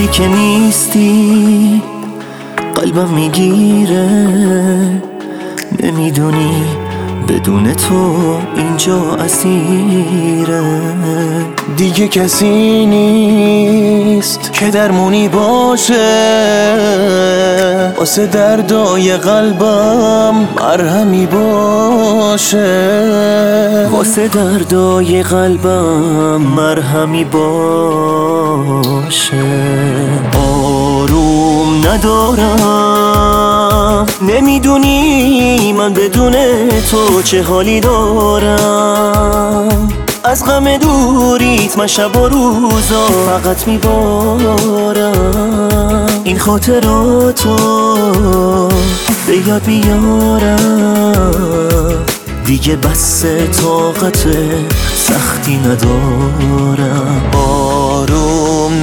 وقتی که نیستی قلبم میگیره، نمیدونی بدون تو اینجا اسیره. دیگه کسی نیست که درمونی باشه، واسه دردای قلبم مرهمی باشه، واسه دردای قلبم مرهمی باشه. آروم ندارم، نمیدونی من بدون تو چه حالی دارم. از غم دوریت من شب و روزا فقط میبارم. این خاطراتو به یاد بیارم، دیگه بس طاقت سختی ندارم. آروم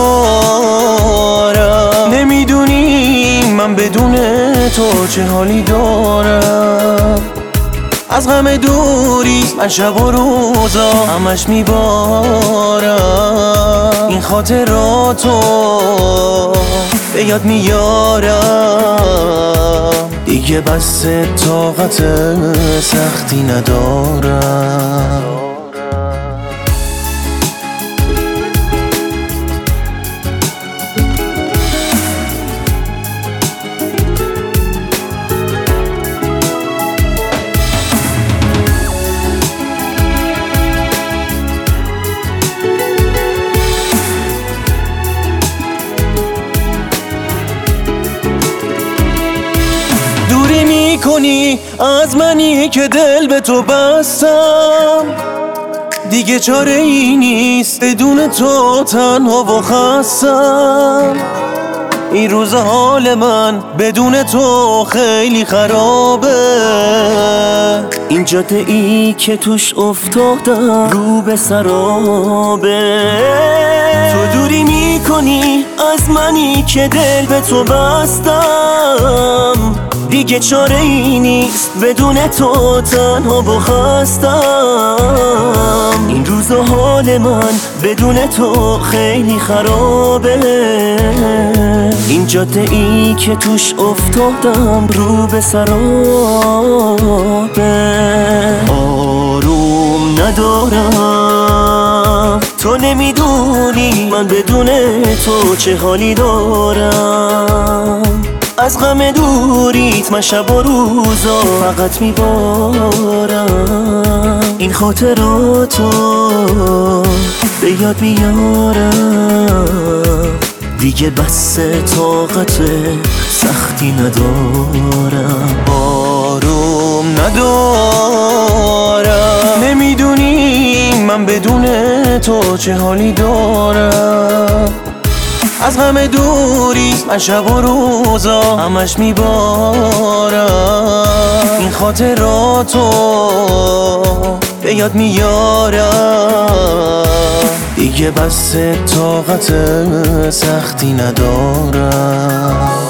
ندارم، نمیدونی من بدون تو چه حالی دارم. از غم دوری من شب و روزا همش میبارم. این خاطراتو به یاد میارم، دیگه بس طاقت سختی ندارم. دوری میکنی از منی که دل به تو بستم، دیگه چاره ای نیست بدون تو تنها و خستم. این روز حال من بدون تو خیلی خرابه، این جاده ای که توش افتادم رو به سرابه. تو دوری میکنی از منی که دل به تو بستم، دیگه چاره ای نیست بدون تو تنها و خستم. این روز حال من بدون تو خیلی خرابه، این جاده ای که توش افتادم رو به سرابه. آروم ندارم، تو نمیدونی من بدون تو چه حالی دارم. از غم دوریت من شب و روزا فقط میبارم. این خاطراتو به یاد میارم، دیگه بس طاقت سختی ندارم. آروم ندارم، نمیدونی من بدون تو چه حالی دارم. از غم دوری من شب و روزا همش میبارم. این خاطراتو به یاد میارم، دیگه بس طاقت سختی ندارم.